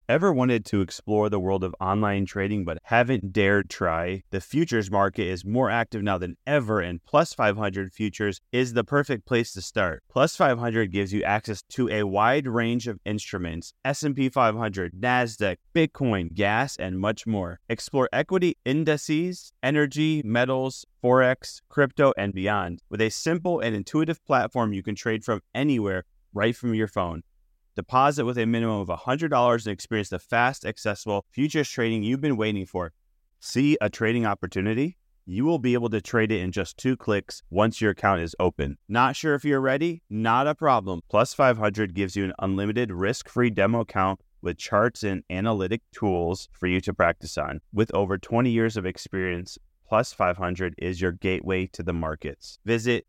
Ever wanted to explore the world of online trading but haven't dared try? The futures market is more active now than ever, and Plus 500 Futures is the perfect place to start. Plus 500 gives you access to a wide range of instruments: S&P 500, NASDAQ, Bitcoin, gas, and much more. Explore equity indices, energy, metals, Forex, crypto, and beyond. With a simple and intuitive platform, you can trade from anywhere, right from your phone. Deposit with a minimum of $100 and experience the fast, accessible futures trading you've been waiting for. See a trading opportunity? You will be able to trade it in just 2 clicks once your account is open. Not sure if you're ready? Not a problem. Plus 500 gives you an unlimited risk-free demo account with charts and analytic tools for you to practice on. With over 20 years of experience, Plus 500 is your gateway to the markets. Visit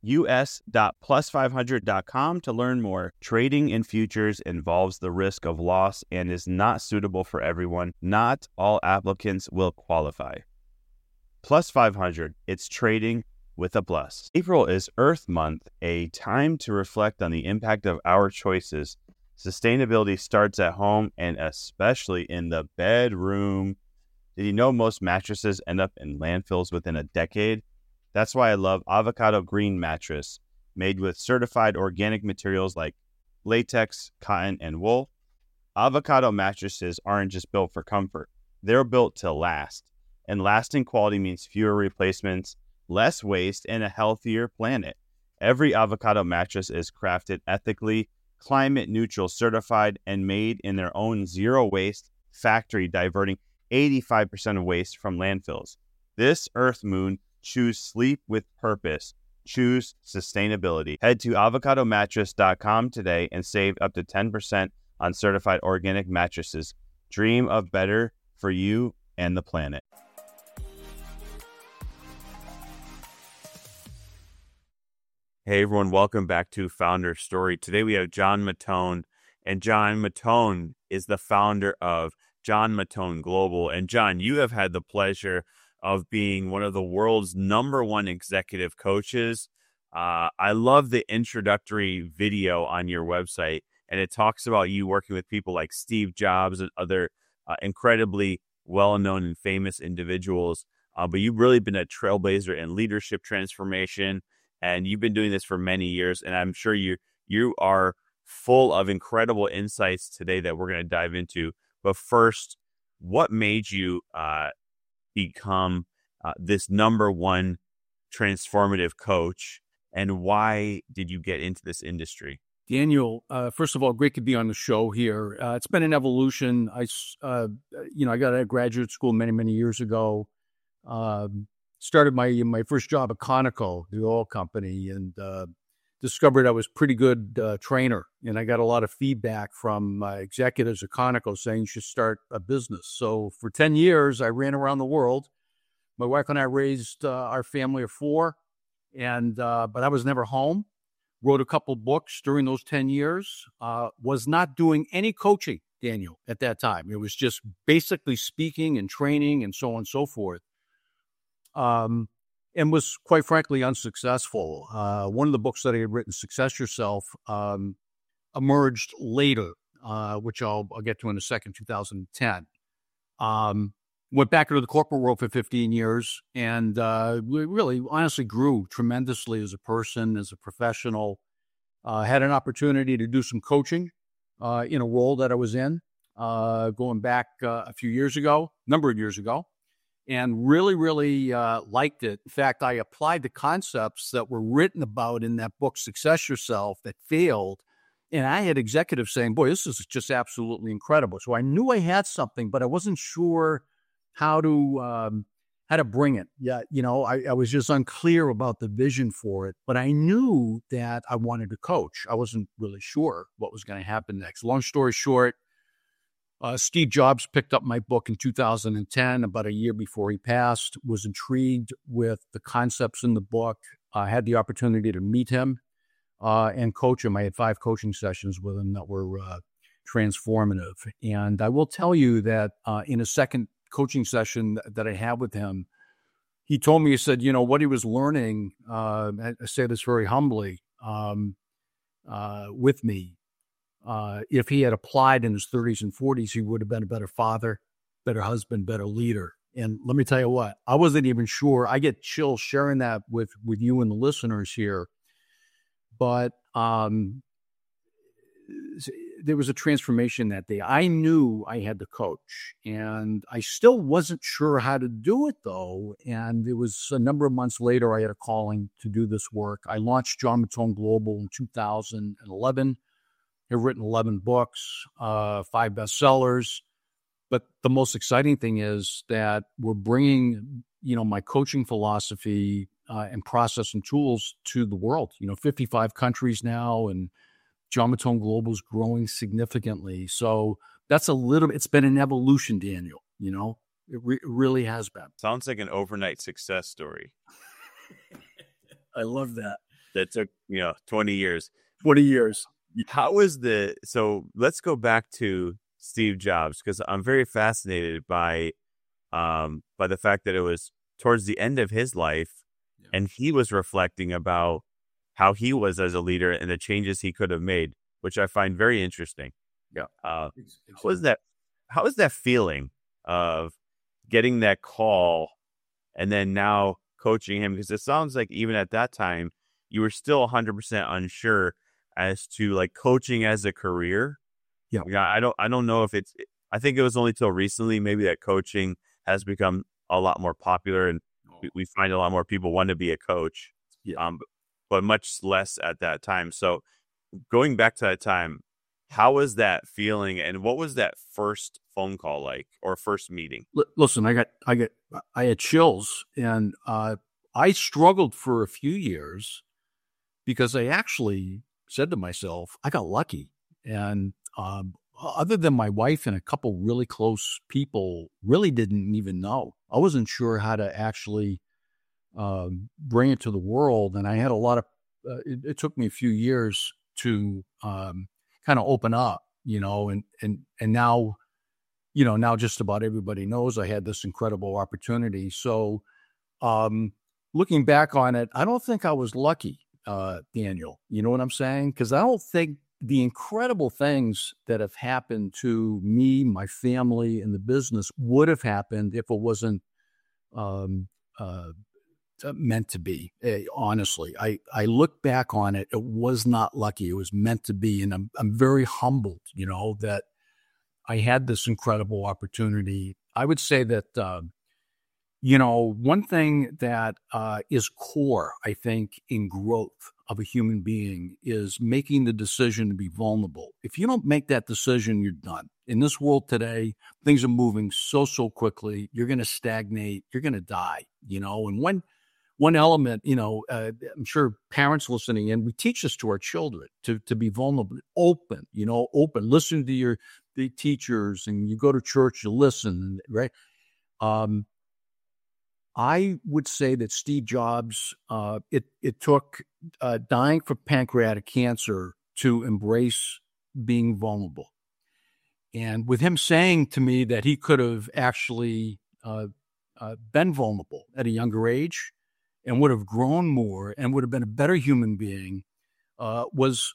us.plus500.com to learn more. Trading in futures involves the risk of loss and is not suitable for everyone. Not all applicants will qualify. Plus 500, it's trading with a plus. April is Earth Month, a time to reflect on the impact of our choices. Sustainability starts at home and especially in the bedroom. Did you know most mattresses end up in landfills within a decade? That's why I love Avocado Green Mattress, made with certified organic materials like latex, cotton, and wool. Avocado mattresses aren't just built for comfort. They're built to last. And lasting quality means fewer replacements, less waste, and a healthier planet. Every avocado mattress is crafted ethically, climate neutral certified, and made in their own zero waste factory, diverting 85% of waste from landfills. This Earth Moon, choose sleep with purpose. Choose sustainability. Head to avocadomattress.com today and save up to 10% on certified organic mattresses. Dream of better for you and the planet. Hey everyone, welcome back to Founder Story. Today we have John Mattone, and John Mattone is the founder of John Mattone Global. And John, you have had the pleasure of being one of the world's #1 executive coaches. I love the introductory video on your website, and it talks about you working with people like Steve Jobs and other incredibly well-known and famous individuals. But you've really been a trailblazer in leadership transformation, and you've been doing this for many years. And I'm sure you are full of incredible insights today that we're going to dive into. But first, what made you become this #1 transformative coach, and why did you get into this industry? Daniel, first of all, great to be on the show here. It's been an evolution. I got out of graduate school many years ago. Started my first job at Conoco, the oil company, and discovered I was a pretty good trainer, and I got a lot of feedback from executives at Conoco saying you should start a business. So for 10 years, I ran around the world. My wife and I raised our family of 4, and but I was never home. Wrote a couple books during those 10 years. Was not doing any coaching, Daniel, at that time. It was just basically speaking and training and so on and so forth. And was, quite frankly, unsuccessful. One of the books that I had written, Success Yourself, emerged later, which I'll get to in a second, 2010. Went back into the corporate world for 15 years and really, honestly, grew tremendously as a person, as a professional. Had an opportunity to do some coaching in a role that I was in, going back a number of years ago. And really liked it. In fact, I applied the concepts that were written about in that book, Success Yourself, that failed. And I had executives saying, boy, this is just absolutely incredible. So I knew I had something, but I wasn't sure how to bring it. Yeah, I was just unclear about the vision for it. But I knew that I wanted to coach. I wasn't really sure what was going to happen next. Long story short, Steve Jobs picked up my book in 2010, about a year before he passed, was intrigued with the concepts in the book. I had the opportunity to meet him and coach him. I had 5 coaching sessions with him that were transformative. And I will tell you that in a second coaching session that I had with him, he told me, he said, what he was learning, I say this very humbly, with me, if he had applied in his 30s and 40s, he would have been a better father, better husband, better leader. And let me tell you what, I wasn't even sure. I get chills sharing that with you and the listeners here. But there was a transformation that day. I knew I had to coach, and I still wasn't sure how to do it, though. And it was a number of months later, I had a calling to do this work. I launched John Mattone Global in 2011. I've written 11 books, 5 bestsellers. But the most exciting thing is that we're bringing, my coaching philosophy and process and tools to the world. 55 countries now, and John Mattone Global is growing significantly. So that's it's been an evolution, Daniel. It really has been. Sounds like an overnight success story. I love that. That took, 20 years. 20 years. How was so let's go back to Steve Jobs, because I'm very fascinated by the fact that it was towards the end of his life, and he was reflecting about how he was as a leader and the changes he could have made, which I find very interesting. Yeah. How was that feeling of getting that call and then now coaching him? Because it sounds like even at that time, you were still 100% unsure as to like coaching as a career. Yeah. I don't know if I think it was only till recently maybe that coaching has become a lot more popular, and we find a lot more people want to be a coach. Yeah. But much less at that time. So going back to that time, how was that feeling, and what was that first phone call like, or first meeting? Listen, I had chills, and I struggled for a few years because I actually said to myself, I got lucky. And other than my wife and a couple really close people, really didn't even know. I wasn't sure how to actually bring it to the world. And I had a lot of, it took me a few years to kind of open up, and now, now just about everybody knows I had this incredible opportunity. So looking back on it, I don't think I was lucky, Daniel. You know what I'm saying? Because I don't think the incredible things that have happened to me, my family, and the business would have happened if it wasn't meant to be. Honestly, I look back on it. It was not lucky. It was meant to be, and I'm very humbled. That I had this incredible opportunity. I would say that one thing that is core, I think, in growth of a human being is making the decision to be vulnerable. If you don't make that decision, you're done. In this world today, things are moving so quickly. You're going to stagnate. You're going to die. And one element, I'm sure parents listening in, we teach this to our children to be vulnerable, open, listen to the teachers, and you go to church, you listen, right? I would say that Steve Jobs, it took dying from pancreatic cancer to embrace being vulnerable. And with him saying to me that he could have actually been vulnerable at a younger age and would have grown more and would have been a better human being was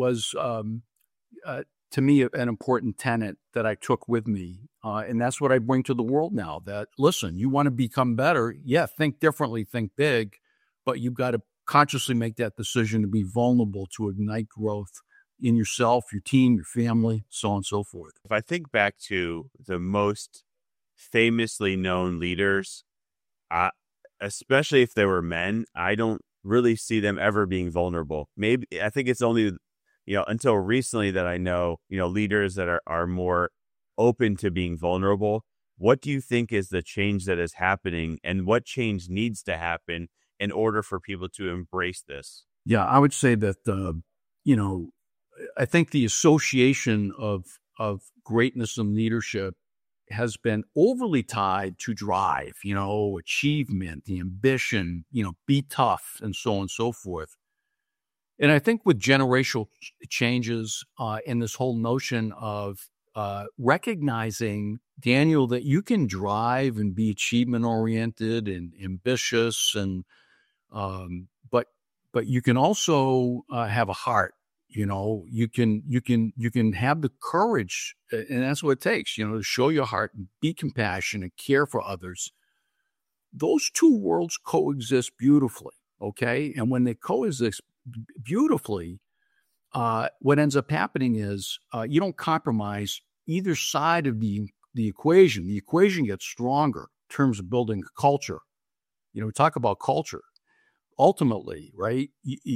to me an important tenet that I took with me. And that's what I bring to the world now, that, listen, you want to become better. Yeah, think differently, think big, but you've got to consciously make that decision to be vulnerable to ignite growth in yourself, your team, your family, so on and so forth. If I think back to the most famously known leaders, especially if they were men, I don't really see them ever being vulnerable. Maybe I think it's only, until recently that I know, leaders that are more open to being vulnerable. What do you think is the change that is happening, and what change needs to happen in order for people to embrace this? Yeah, I would say that, I think the association of greatness and leadership has been overly tied to drive, achievement, the ambition, be tough, and so on and so forth. And I think with generational changes and this whole notion of recognizing, Daniel, that you can drive and be achievement oriented and ambitious, and but you can also have a heart, You can have the courage, and that's what it takes, to show your heart, be compassionate, care for others. Those two worlds coexist beautifully, okay? And when they coexist beautifully, what ends up happening is you don't compromise either side of the equation. The equation gets stronger in terms of building a culture. We talk about culture. Ultimately, right?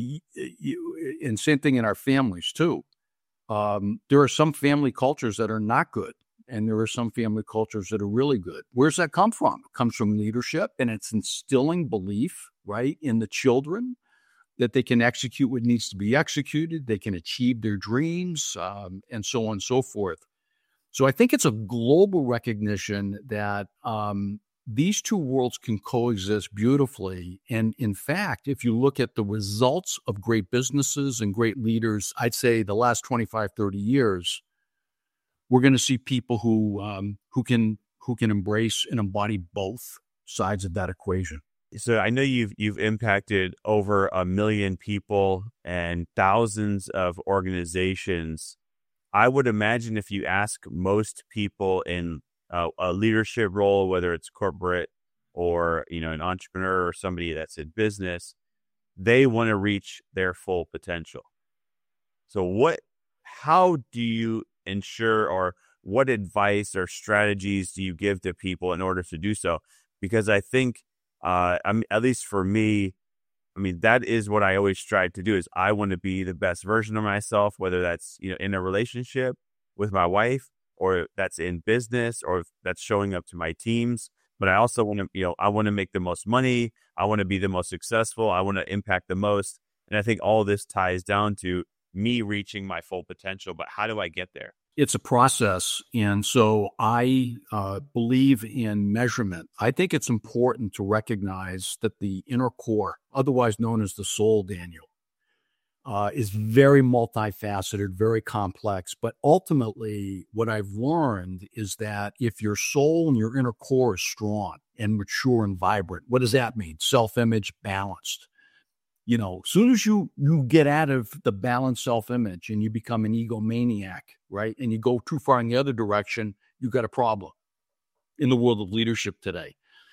And same thing in our families too. There are some family cultures that are not good, and there are some family cultures that are really good. Where's that come from? It comes from leadership, and it's instilling belief, right, in the children that they can execute what needs to be executed, they can achieve their dreams, and so on and so forth. So I think it's a global recognition that these two worlds can coexist beautifully. And in fact, if you look at the results of great businesses and great leaders, I'd say the last 25, 30 years, we're going to see people who can embrace and embody both sides of that equation. So I know you've impacted over 1 million people and thousands of organizations. I would imagine if you ask most people in a leadership role, whether it's corporate or an entrepreneur or somebody that's in business, they want to reach their full potential. So how do you ensure, or what advice or strategies do you give to people in order to do so? Because I think, at least for me, that is what I always strive to do. Is I want to be the best version of myself, whether that's in a relationship with my wife, or that's in business, or that's showing up to my teams. But I also want to, I want to make the most money. I want to be the most successful. I want to impact the most. And I think all this ties down to me reaching my full potential. But how do I get there? It's a process. And so I believe in measurement. I think it's important to recognize that the inner core, otherwise known as the soul, Daniel, is very multifaceted, very complex. But ultimately, what I've learned is that if your soul and your inner core is strong and mature and vibrant, what does that mean? Self-image, balanced. As soon as you get out of the balanced self-image and you become an egomaniac, right, and you go too far in the other direction, you've got a problem in the world of leadership today.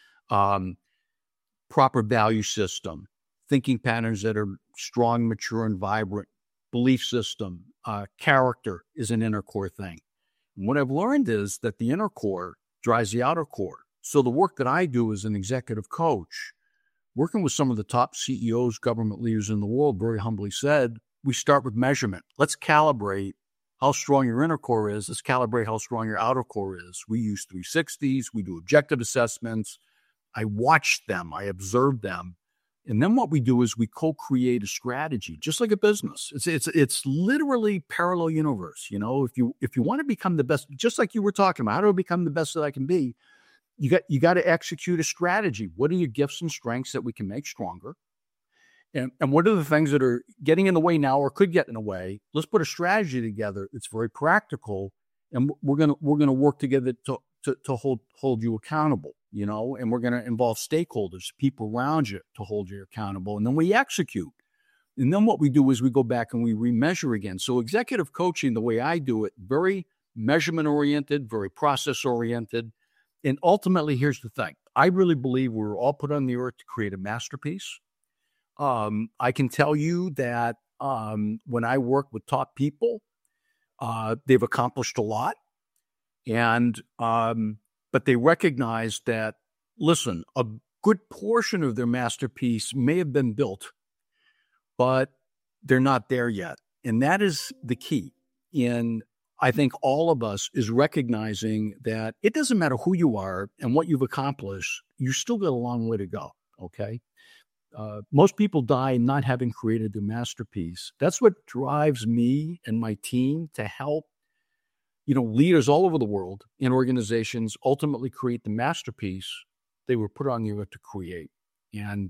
Proper value system, thinking patterns that are strong, mature, and vibrant, belief system, character is an inner core thing. And what I've learned is that the inner core drives the outer core. So the work that I do as an executive coach, working with some of the top CEOs, government leaders in the world, very humbly said, we start with measurement. Let's calibrate how strong your inner core is. Let's calibrate how strong your outer core is. We use 360s. We do objective assessments. I watch them. I observe them. And then what we do is we co-create a strategy, just like a business. It's literally parallel universe. If you want to become the best, just like you were talking about, how do I become the best that I can be? You got to execute a strategy. What are your gifts and strengths that we can make stronger? And what are the things that are getting in the way now or could get in the way? Let's put a strategy together. It's very practical, and we're gonna work together to hold you accountable. And we're going to involve stakeholders, people around you, to hold you accountable. And then we execute. And then what we do is we go back and we remeasure again. So executive coaching, the way I do it, very measurement-oriented, very process-oriented. And ultimately, here's the thing. I really believe we're all put on the earth to create a masterpiece. I can tell you that when I work with top people, they've accomplished a lot. And but they recognize that, listen, a good portion of their masterpiece may have been built, but they're not there yet. And that is the key. In, I think, all of us is recognizing that it doesn't matter who you are and what you've accomplished, you still got a long way to go, okay? Most people die not having created their masterpiece. That's what drives me and my team to help leaders all over the world in organizations ultimately create the masterpiece they were put on the earth to create. And,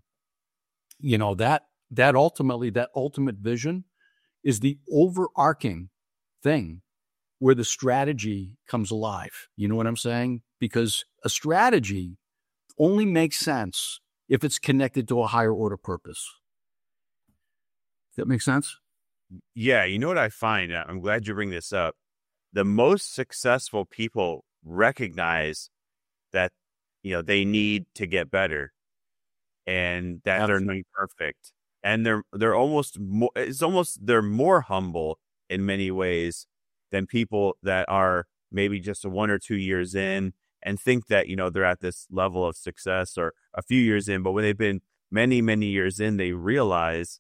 that ultimate vision is the overarching thing where the strategy comes alive. You know what I'm saying? Because a strategy only makes sense if it's connected to a higher order purpose. Does that make sense? Yeah, you know what I find? I'm glad you bring this up. The most successful people recognize that, they need to get better and that they're not Absolutely. perfect. And they're almost more, they're more humble in many ways than people that are maybe just 1 or 2 years in and think that, they're at this level of success or a few years in. But when they've been many, many years in, they realize,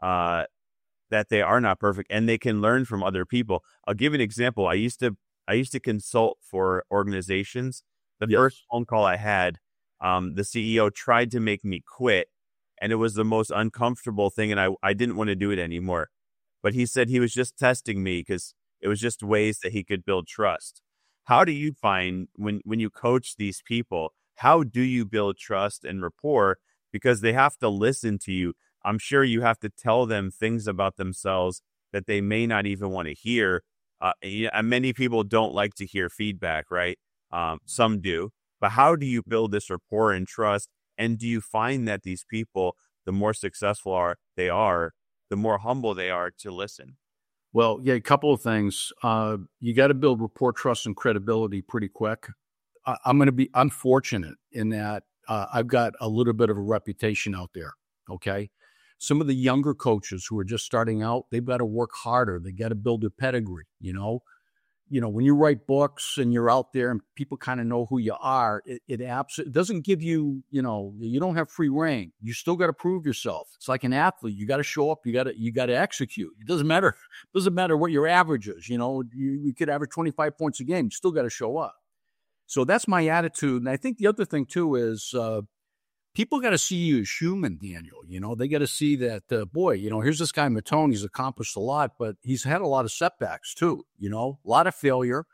that they are not perfect and they can learn from other people. I'll give you an example. I used to consult for organizations. The first Yes. phone call I had, the CEO tried to make me quit, and it was the most uncomfortable thing, and I didn't want to do it anymore. But he said he was just testing me because it was just ways that he could build trust. How do you find when you coach these people, how do you build trust and rapport? Because they have to listen to you. I'm sure you have to tell them things about themselves that they may not even want to hear. And many people don't like to hear feedback, right? Some do. But how do you build this rapport and trust? And do you find that these people, the more successful they are, the more humble they are to listen? Well, yeah, a couple of things. You got to build rapport, trust, and credibility pretty quick. I'm going to be unfortunate in that I've got a little bit of a reputation out there. Okay. Some of the younger coaches who are just starting out, they've got to work harder. They got to build a pedigree, when you write books and you're out there and people kind of know who you are, it doesn't give you, you don't have free reign. You still got to prove yourself. It's like an athlete. You got to show up. You got to execute. It doesn't matter. Doesn't matter what your average is. You could average 25 points a game. You still got to show up. So that's my attitude. And I think the other thing too is, people got to see you as human, Daniel. They got to see that, boy, here's this guy, Mattone. He's accomplished a lot, but he's had a lot of setbacks too, a lot of failure.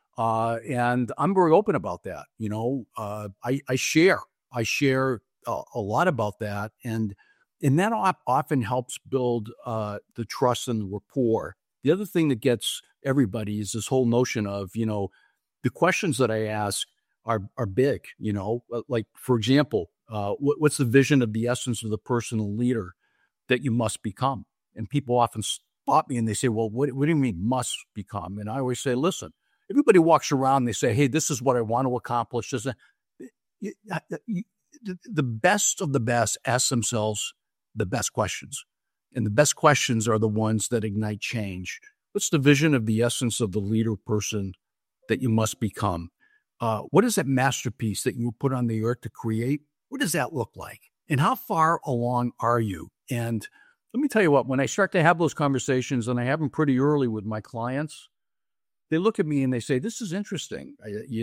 And I'm very open about that. I share a lot about that. And that often helps build the trust and the rapport. The other thing that gets everybody is this whole notion of, the questions that I ask are big, like, for example, what's the vision of the essence of the personal leader that you must become? And people often stop me and they say, well, what do you mean must become? And I always say, listen, everybody walks around and they say, hey, this is what I want to accomplish. The best of the best ask themselves the best questions. And the best questions are the ones that ignite change. What's the vision of the essence of the leader person that you must become? What is that masterpiece that you were put on the earth to create? What does that look like? And how far along are you? And let me tell you what, when I start to have those conversations, and I have them pretty early with my clients, they look at me and they say, this is interesting,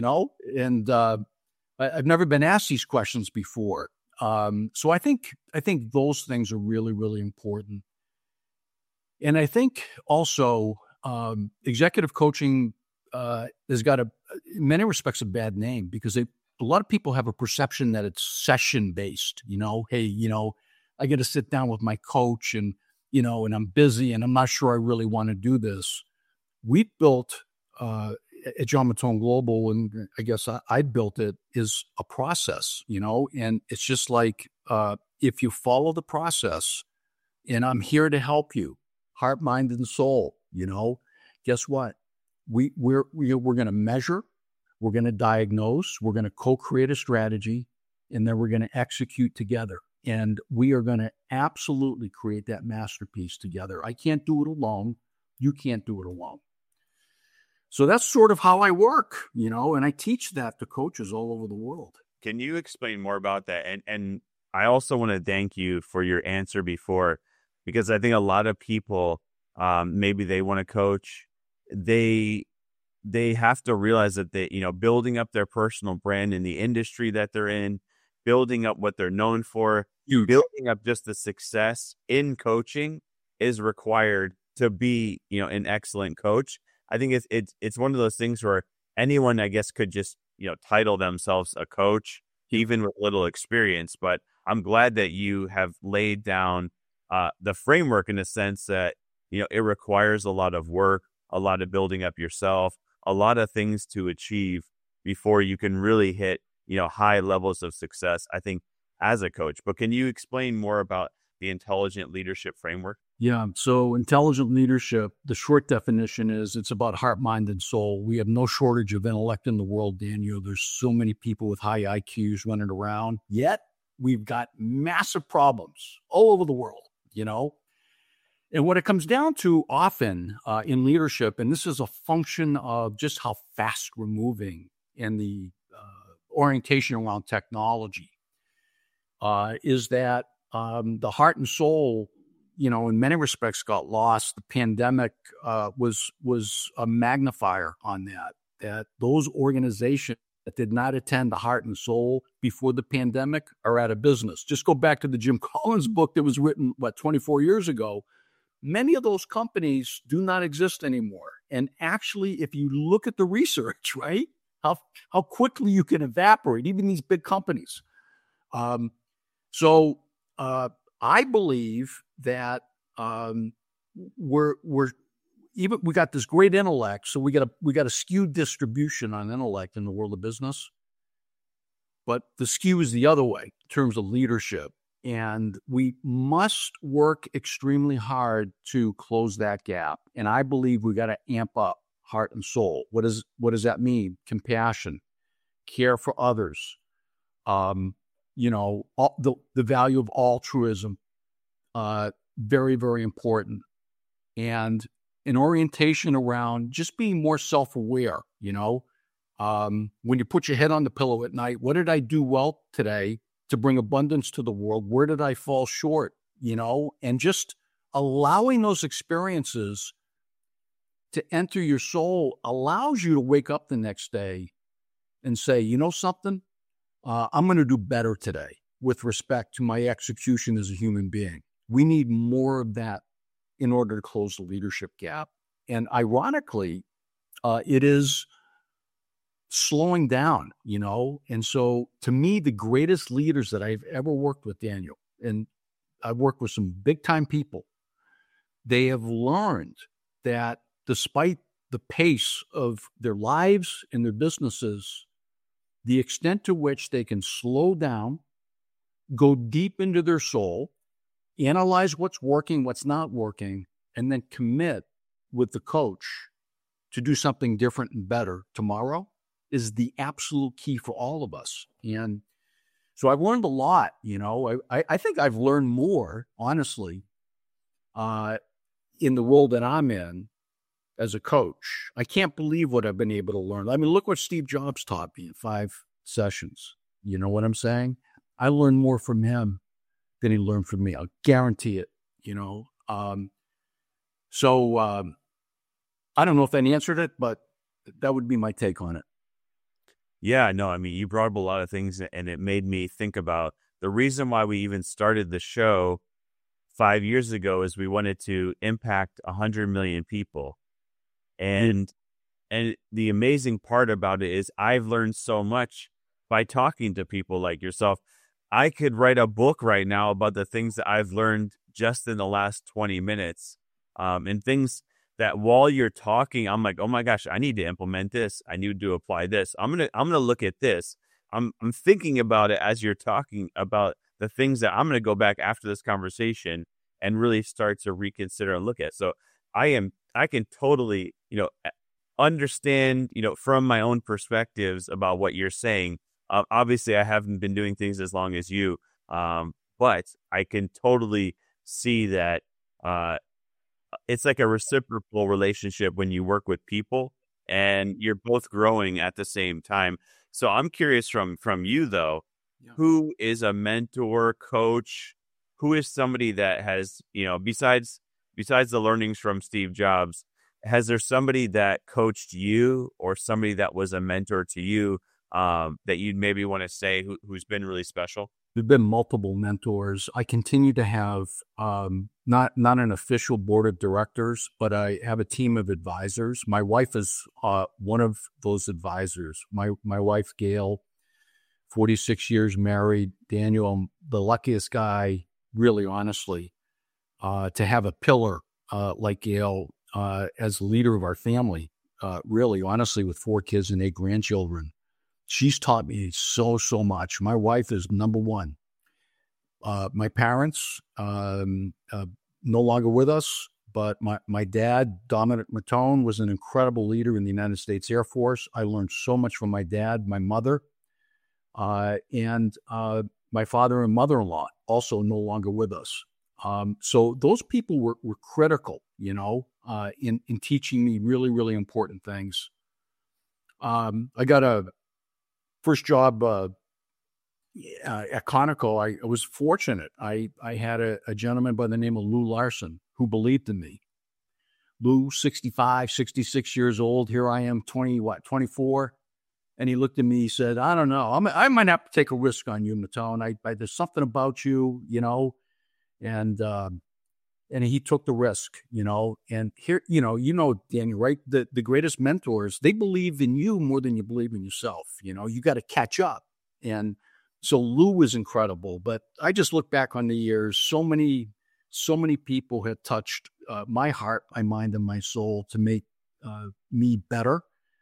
and I've never been asked these questions before. So I think those things are really, really important. And I think also executive coaching has got in many respects, a bad name because a lot of people have a perception that it's session based, hey, I get to sit down with my coach and, and I'm busy and I'm not sure I really want to do this. We built at John Mattone Global, and I guess I built it, is a process, and it's just like, if you follow the process and I'm here to help you, heart, mind, and soul, guess what? We're going to measure. We're going to diagnose, we're going to co-create a strategy, and then we're going to execute together. And we are going to absolutely create that masterpiece together. I can't do it alone. You can't do it alone. So that's sort of how I work, and I teach that to coaches all over the world. Can you explain more about that? And I also want to thank you for your answer before, because I think a lot of people, maybe they want to coach, they have to realize that building up their personal brand in the industry that they're in, building up what they're known for, building up just the success in coaching is required to be, an excellent coach. I think it's one of those things where anyone, I guess, could just, title themselves a coach, even with little experience. But I'm glad that you have laid down the framework in a sense that, it requires a lot of work, a lot of building up yourself, a lot of things to achieve before you can really hit, high levels of success, I think, as a coach. But can you explain more about the intelligent leadership framework? Yeah. So intelligent leadership, the short definition is it's about heart, mind, and soul. We have no shortage of intellect in the world, Daniel. There's so many people with high IQs running around, yet we've got massive problems all over the world, you know? And what it comes down to often in leadership, and this is a function of just how fast we're moving and the orientation around technology, is that the heart and soul, in many respects got lost. The pandemic was a magnifier on that those organizations that did not attend the heart and soul before the pandemic are out of business. Just go back to the Jim Collins book that was written, 24 years ago. Many of those companies do not exist anymore. And actually, if you look at the research, right, how quickly you can evaporate, even these big companies. So I believe that we got this great intellect, so we got a skewed distribution on intellect in the world of business. But the skew is the other way in terms of leadership. And we must work extremely hard to close that gap. And I believe we got to amp up heart and soul. What does that mean? Compassion, care for others, the value of altruism, very, very important. And an orientation around just being more self-aware, when you put your head on the pillow at night, what did I do well today to bring abundance to the world? Where did I fall short? And just allowing those experiences to enter your soul allows you to wake up the next day and say, something, I'm going to do better today with respect to my execution as a human being. We need more of that in order to close the leadership gap. And ironically, it is slowing down, And so to me, the greatest leaders that I've ever worked with, Daniel, and I've worked with some big time people, they have learned that despite the pace of their lives and their businesses, the extent to which they can slow down, go deep into their soul, analyze what's working, what's not working, and then commit with the coach to do something different and better tomorrow is the absolute key for all of us. And so I've learned a lot, I think I've learned more, honestly, in the role that I'm in as a coach. I can't believe what I've been able to learn. I mean, look what Steve Jobs taught me in 5 sessions. You know what I'm saying? I learned more from him than he learned from me. I'll guarantee it, So I don't know if that answered it, but that would be my take on it. Yeah, no, I mean, you brought up a lot of things, and it made me think about the reason why we even started the show 5 years ago is we wanted to impact 100 million people. And the amazing part about it is I've learned so much by talking to people like yourself. I could write a book right now about the things that I've learned just in the last 20 minutes, and things that while you're talking, I'm like, oh my gosh, I need to implement this. I need to apply this. I'm gonna look at this. I'm thinking about it as you're talking about the things that I'm gonna go back after this conversation and really start to reconsider and look at. So I can totally, understand, from my own perspectives about what you're saying. Obviously, I haven't been doing things as long as you, but I can totally see that it's like a reciprocal relationship when you work with people and you're both growing at the same time. So I'm curious from you, though, who is a mentor, coach? Who is somebody that has, besides the learnings from Steve Jobs, has there somebody that coached you or somebody that was a mentor to you that you'd maybe want to say who's been really special? There've been multiple mentors. I continue to have not an official board of directors, but I have a team of advisors. My wife is one of those advisors. My wife, Gail, 46 years married. Daniel, I'm the luckiest guy, really, honestly, to have a pillar like Gail as the leader of our family, really, honestly, with 4 kids and 8 grandchildren. She's taught me so much. My wife is number one. My parents, no longer with us, but my dad, Dominic Matone, was an incredible leader in the United States Air Force. I learned so much from my dad, my mother, and my father and mother-in-law, also no longer with us. So those people were critical, in teaching me really, really important things. I got a first job at Conoco. I was fortunate. I had a gentleman by the name of Lou Larson who believed in me. Lou, 65, 66 years old. Here I am, 24. And he looked at me, he said, I don't know. I might have to take a risk on you, Matone. There's something about you, and he took the risk, and here, Daniel, right? The greatest mentors, they believe in you more than you believe in yourself. You got to catch up. And so Lou was incredible, but I just look back on the years, so many people have touched my heart, my mind, and my soul to make me better.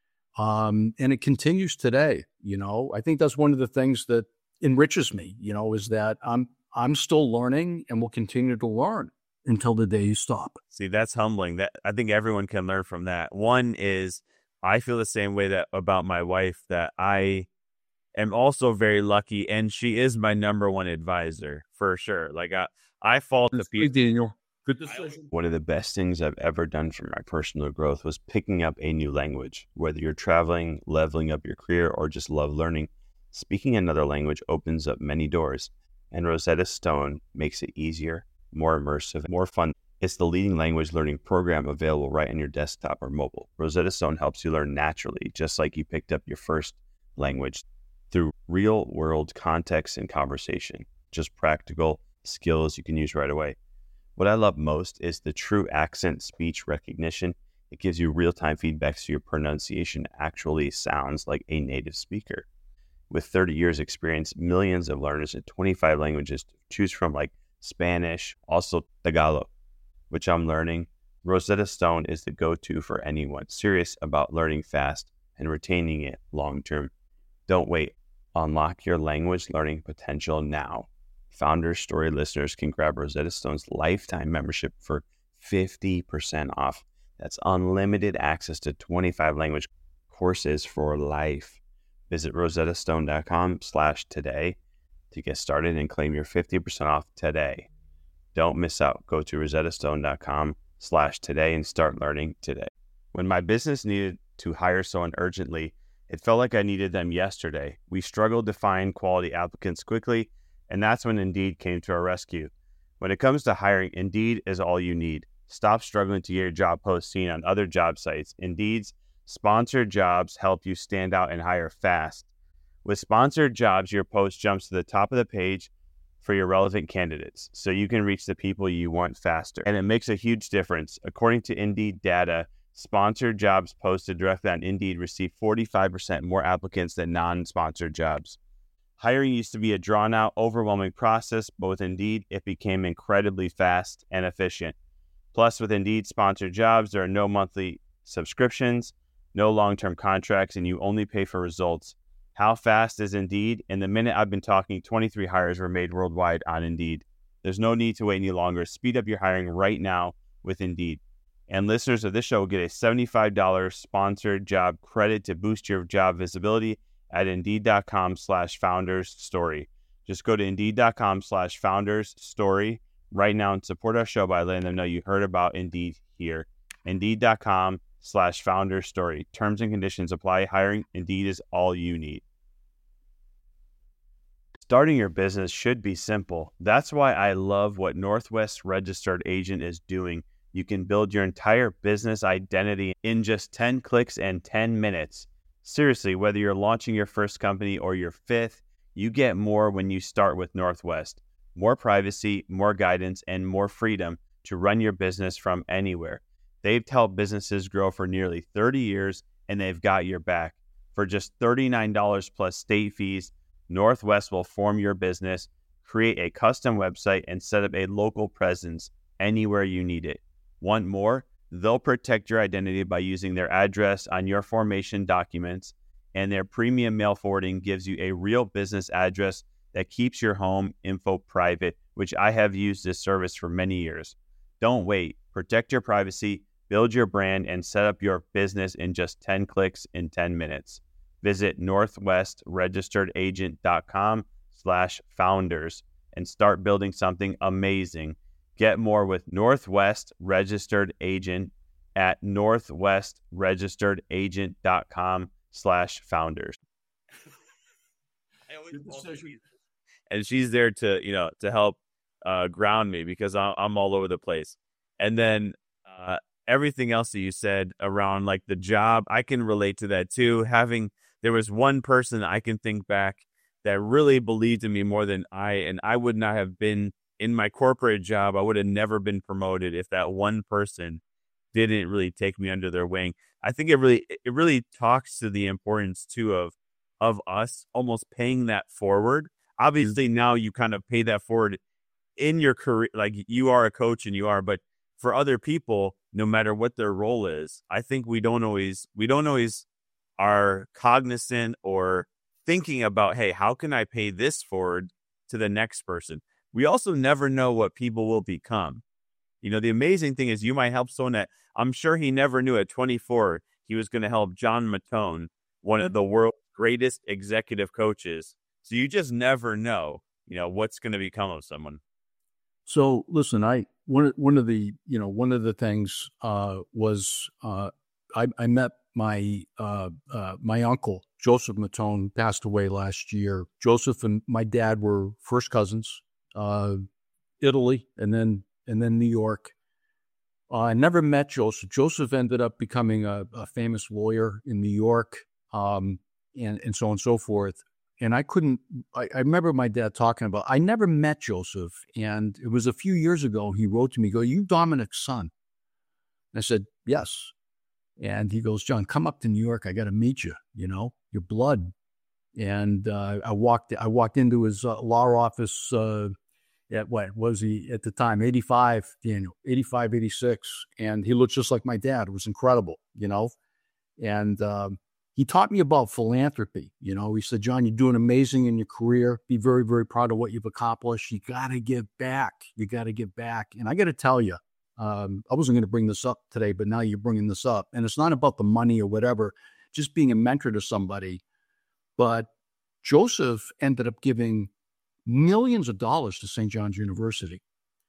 And it continues today. I think that's one of the things that enriches me, is that I'm still learning and will continue to learn until the day you stop. See, that's humbling. That I think everyone can learn from that. One is I feel the same way about my wife, that I am also very lucky, and she is my number one advisor for sure. Like I fall to people. Daniel. Good decision. One of the best things I've ever done for my personal growth was picking up a new language. Whether you're traveling, leveling up your career, or just love learning, speaking another language opens up many doors, and Rosetta Stone makes it easier, more immersive, more fun. It's the leading language learning program available right on your desktop or mobile. Rosetta Stone helps you learn naturally, just like you picked up your first language, through real-world context and conversation. Just practical skills you can use right away. What I love most is the true accent speech recognition. It gives you real-time feedback so your pronunciation actually sounds like a native speaker. With 30 years experience, millions of learners in 25 languages to choose from, like Spanish, also Tagalog, which I'm learning. Rosetta Stone is the go-to for anyone serious about learning fast and retaining it long-term. Don't wait. Unlock your language learning potential now. Founders Story listeners can grab Rosetta Stone's lifetime membership for 50% off. That's unlimited access to 25 language courses for life. Visit rosettastone.com/today to get started and claim your 50% off today. Don't miss out. Go to rosettastone.com/today and start learning today. When my business needed to hire someone urgently, it felt like I needed them yesterday. We struggled to find quality applicants quickly, and that's when Indeed came to our rescue. When it comes to hiring, Indeed is all you need. Stop struggling to get your job post seen on other job sites. Indeed's sponsored jobs help you stand out and hire fast. With sponsored jobs, your post jumps to the top of the page for your relevant candidates, so you can reach the people you want faster. And it makes a huge difference. According to Indeed data, sponsored jobs posted directly on Indeed receive 45% more applicants than non-sponsored jobs. Hiring used to be a drawn-out, overwhelming process, but with Indeed, it became incredibly fast and efficient. Plus, with Indeed sponsored jobs, there are no monthly subscriptions, no long-term contracts, and you only pay for results. How fast is Indeed? In the minute I've been talking, 23 hires were made worldwide on Indeed. There's no need to wait any longer. Speed up your hiring right now with Indeed. And listeners of this show will get a $75 sponsored job credit to boost your job visibility at Indeed.com/foundersstory. Just go to Indeed.com/foundersstory right now and support our show by letting them know you heard about Indeed here. Indeed.com/foundersstory. Terms and conditions apply. Hiring Indeed is all you need. Starting your business should be simple. That's why I love what Northwest Registered Agent is doing. You can build your entire business identity in just 10 clicks and 10 minutes. Seriously, whether you're launching your first company or your fifth, you get more when you start with Northwest. More privacy, more guidance, and more freedom to run your business from anywhere. They've helped businesses grow for nearly 30 years, and they've got your back. For just $39 plus state fees, Northwest will form your business, create a custom website, and set up a local presence anywhere you need it. Want more? They'll protect your identity by using their address on your formation documents, and their premium mail forwarding gives you a real business address that keeps your home info private, which I have used this service for many years. Don't wait. Protect your privacy, build your brand, and set up your business in just 10 clicks in 10 minutes. Visit northwestregisteredagent.com/founders and start building something amazing. Get more with Northwest Registered Agent at northwestregisteredagent.com/founders. And she's there to help ground me because I'm all over the place. And then everything else that you said around like the job, I can relate to that too. There was one person I can think back that really believed in me more than and I would not have been in my corporate job. I would have never been promoted if that one person didn't really take me under their wing. I think it really talks to the importance too of us almost paying that forward. Obviously now you kind of pay that forward in your career, like you are a coach but for other people, no matter what their role is, I think we don't always are cognizant or thinking about, hey, how can I pay this forward to the next person? We also never know what people will become. The amazing thing is you might help someone that I'm sure he never knew at 24 he was going to help John Mattone, one of the world's greatest executive coaches. So you just never know, what's going to become of someone. So listen, one of the things was I met my uncle Joseph Mattone, passed away last year. Joseph and my dad were first cousins, Italy, and then New York. I never met Joseph. Joseph ended up becoming a famous lawyer in New York, and so on and so forth. And I remember my dad talking about, I never met Joseph. And it was a few years ago, he wrote to me, you Dominic's son? And I said, yes. And he goes, John, come up to New York. I got to meet you, your blood. And I walked into his law office at what was he at the time? 85, Daniel, 85, 86. And he looked just like my dad. It was incredible, and he taught me about philanthropy. He said, John, you're doing amazing in your career. Be very, very proud of what you've accomplished. You got to give back. And I got to tell you, I wasn't going to bring this up today, but now you're bringing this up. And it's not about the money or whatever, just being a mentor to somebody. But Joseph ended up giving millions of dollars to St. John's University.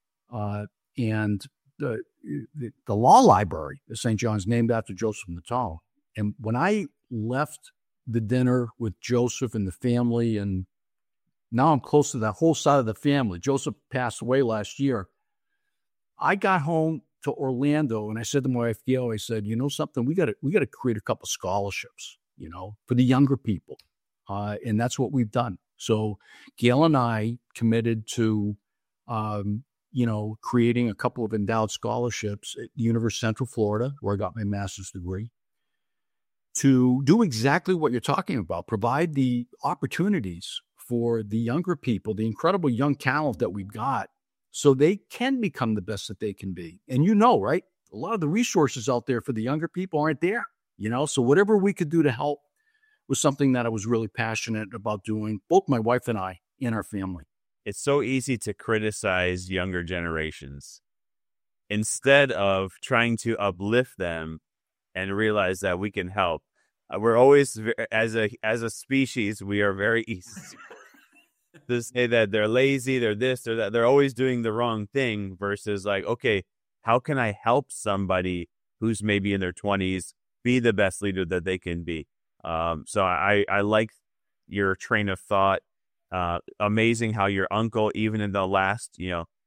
And the law library at St. John's named after Joseph Mattone. And when I left the dinner with Joseph and the family, and now I'm close to that whole side of the family. Joseph passed away last year. I got home to Orlando and I said to my wife, Gail, I said, something, we got to create a couple scholarships, for the younger people. And that's what we've done. So Gail and I committed to, creating a couple of endowed scholarships at the University of Central Florida, where I got my master's degree, to do exactly what you're talking about, provide the opportunities for the younger people, the incredible young talent that we've got, so they can become the best that they can be. And right? A lot of the resources out there for the younger people aren't there, so whatever we could do to help was something that I was really passionate about doing, both my wife and I and our family. It's so easy to criticize younger generations instead of trying to uplift them and realize that we can help. We're always, as a species, we are very easy to say that they're lazy, they're this, they're that. They're always doing the wrong thing versus like, okay, how can I help somebody who's maybe in their 20s be the best leader that they can be? So I like your train of thought. Amazing how your uncle, even in the last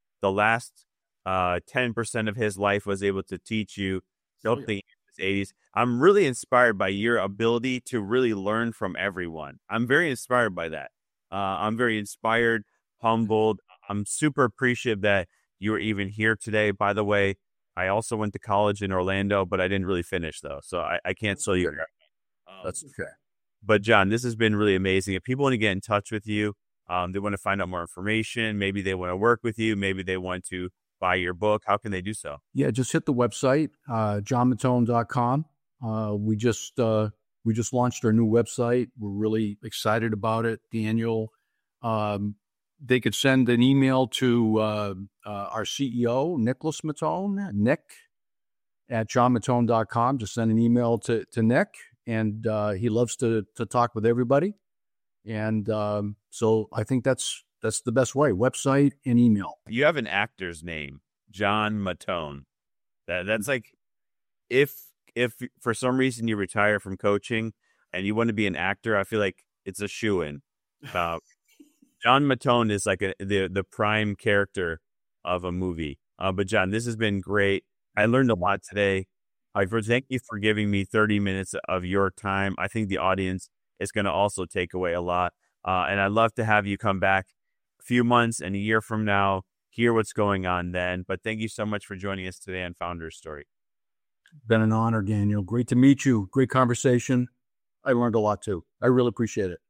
10% of his life, was able to teach you something in his 80s. I'm really inspired by your ability to really learn from everyone. I'm very inspired by that. I'm very inspired, humbled. I'm super appreciative that you were even here today. By the way, I also went to college in Orlando, but I didn't really finish though. So I can't sell you. That's okay. But John, this has been really amazing. If people want to get in touch with you, they want to find out more information, maybe they want to work with you, maybe they want to buy your book, how can they do so? Yeah, just hit the website, johnmattone.com. We just launched our new website. We're really excited about it. Daniel, they could send an email to our CEO, Nicholas Mattone, Nick@johnmattone.com. Just send an email to Nick, and he loves to talk with everybody. And so I think that's the best way, website and email. You have an actor's name, John Mattone. That's like, if for some reason you retire from coaching and you want to be an actor, I feel like it's a shoo-in. John Mattone is like the prime character of a movie. But John, this has been great. I learned a lot today. Thank you for giving me 30 minutes of your time. I think the audience is going to also take away a lot. And I'd love to have you come back a few months and a year from now, hear what's going on then. But thank you so much for joining us today on Founder's Story. Been an honor, Daniel. Great to meet you. Great conversation. I learned a lot too. I really appreciate it.